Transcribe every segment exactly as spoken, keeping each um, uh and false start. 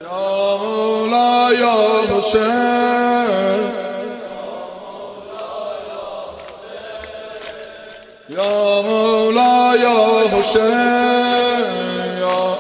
یا مولا یا حسین، یا مولا یا حسین، یا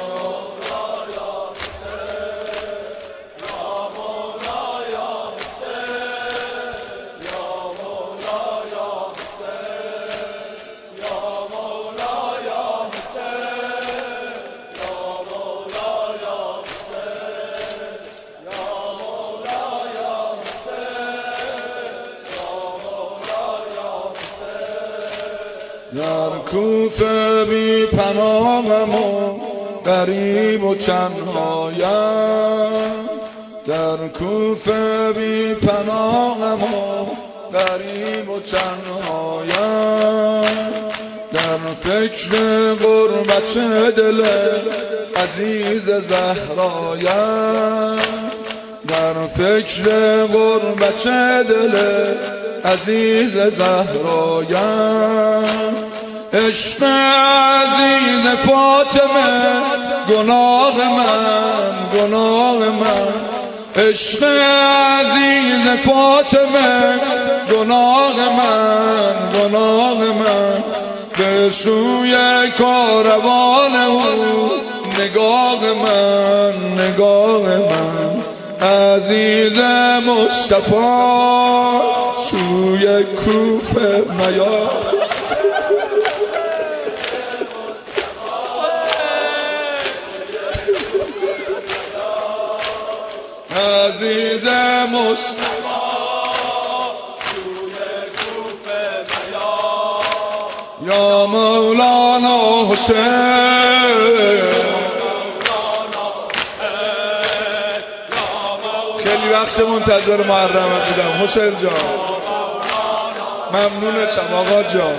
در کوفه بی پناهم و غریب و تنهایم، در کوفه بی پناهم و غریب و تنهایم، در فکر غربت دل عزیز زهرایم، در فکر غربت دل عزیز زهرایم. عشق عزیز فاطمه گناه من، گناه من، عشق عزیز فاطمه گناه من، گناه من، به سوی کاروان او نگاه من، نگاه من، عزیز مصطفی سوی کوفه میا. عزیز مصطفی سوی کوفه میا. یا مولانا حسین، خیلی وقت منتظر محرم بودم حسین جان، ممنونتم آقا جان.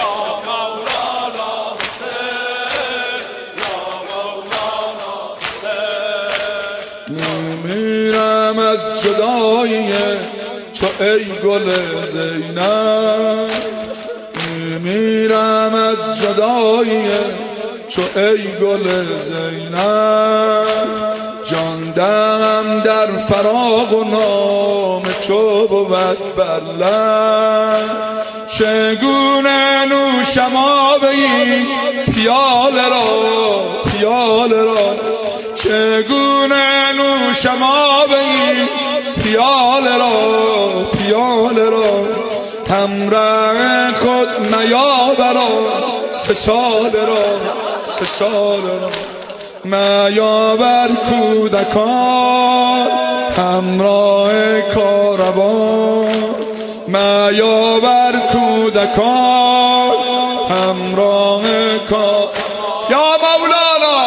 میمیرم از جدایی تو ای گل زینب، میمیرم از جدایی تو ای گل زینب، جان دم در فراق و نام تو بود بر لب، چگونه نوشم آب این پیاله را، پیاله را، چگونه نوشم آب این پیاله را، پیاله را، همراه خود میاورا سه سال را، سه سال را، میاور کودکان همراه کاروان، میاور کودکان همراه کاروان. یا مولانا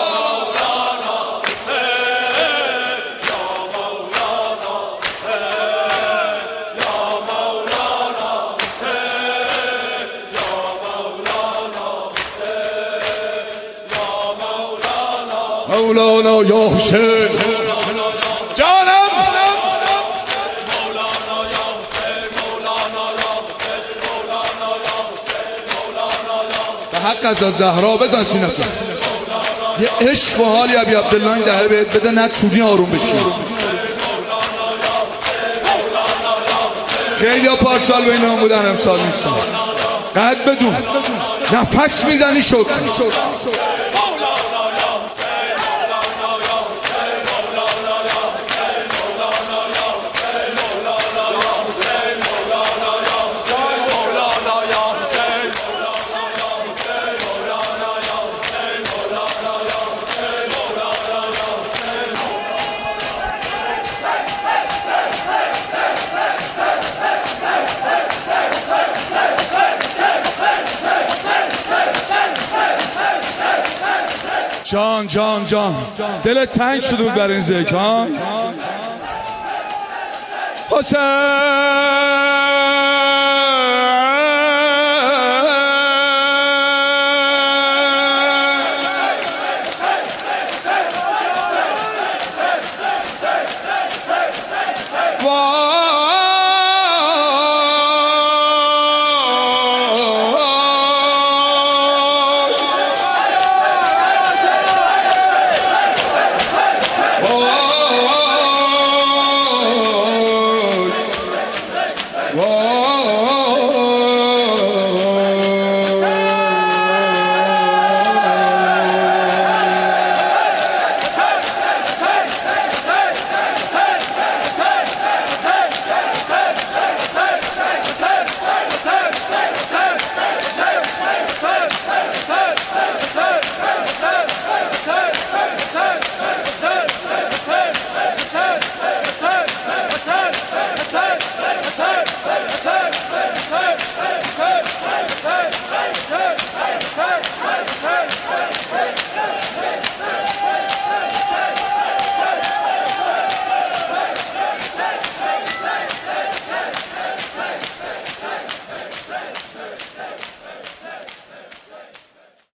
مولانا یا حسین جانم، به حق از زهرا بزن سینتون یه عشق و حالی ابی عبدالله این دهه بهت بده، نه طولی آروم بشی. خیلی ها پارسال به این هم بودن امسال نیستن، قد بدون نفس میزنی شکر. جان جان جان دلت تنگ شده بود برای این ذکر ها حسین.